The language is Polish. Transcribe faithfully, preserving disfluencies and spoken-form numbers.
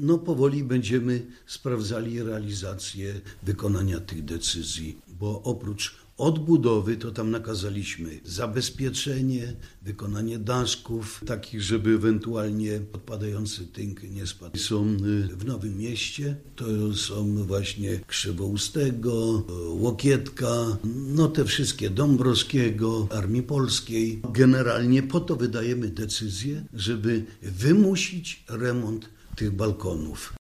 No powoli będziemy sprawdzali realizację wykonania tych decyzji, bo oprócz odbudowy to tam nakazaliśmy zabezpieczenie, wykonanie daszków, takich, żeby ewentualnie odpadający tynk nie spadł. Są w Nowym Mieście, to są właśnie Krzywoustego, Łokietka, no te wszystkie Dąbrowskiego, Armii Polskiej. Generalnie po to wydajemy decyzję, żeby wymusić remont tych balkonów.